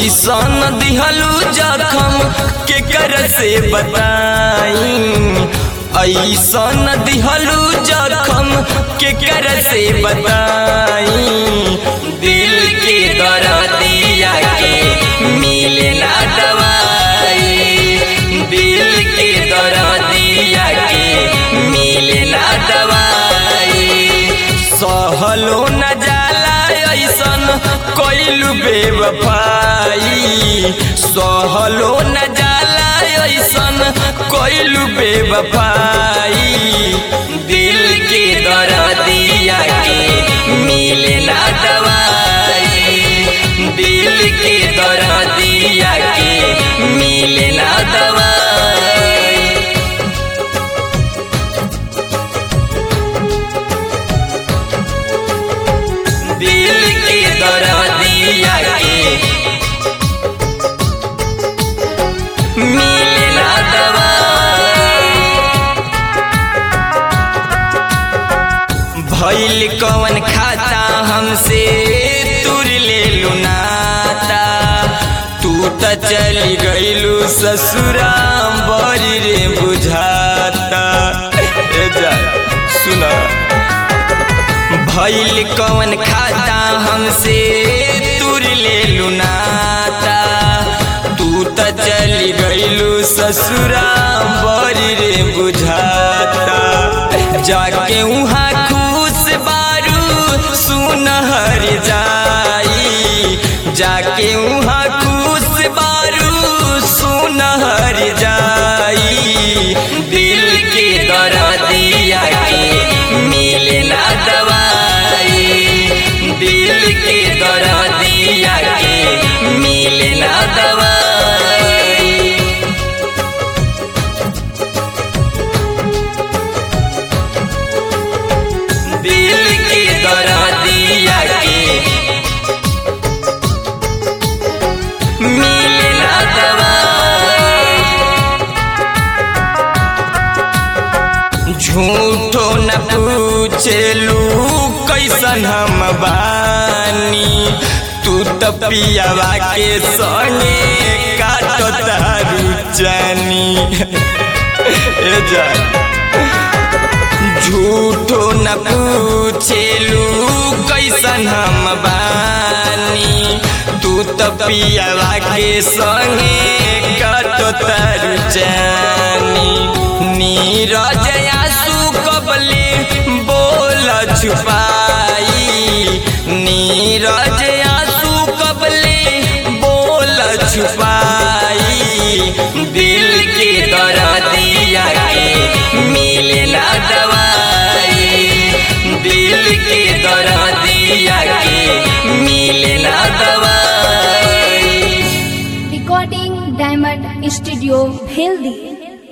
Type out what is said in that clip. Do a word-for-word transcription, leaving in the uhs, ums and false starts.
ऐसन दिहलू जखम के कर से बताई, ऐसन दिहलू जखम के कर से बताई। दिल के दर्दिया के मिले ना दवाई, दिल के दर्दिया के मिले ना दवाई। सहलो न जाला ऐसन कोइलू बेवफाई, सहलो न जाला ऐसन कोइलू बेवफाई। दिल के दर्दिया के मिले ना दवाई, दिल के दर्दिया के मिले ना दवाई। दिल के दर्दिया के मिले ना दवाई। भइल कवन खाता हमसे तुर ले लुनाता, तू त चली गइलू ससुरा बड़ी रे बुझाता। ए जा सुना, भइल कवन खाता हमसे तुर ले लुनाता, तू त चली गइलू ससुरा बड़ी रे बुझाता। जाके उहाँ खुश बारू सुनहर जाई, जाके उहाँ खुश बारू सुनहर जाई। दिल के दर्दिया के मिले ना दवाई, दिल के दर्दिया के मिले ना दवाई। दिल के दर्दिया के मिले ना दवाई। झूठो न पूछलू कैसन हम बानी, तू त पियावा के संगे काटो तारू जानी। ए जा झूठो न पूछलू कैसन हम बानी, तू त पियावा के संगे काटो तारू जानी। नीरज आंसू कबले बोल छुपाई, नीरज आंसू कबले बोल छुपाई। दिल के दर्दिया के मिले ना दवाई, दिल के दर्दिया के मिले ना दवाई। Recording diamond studio Bheldi.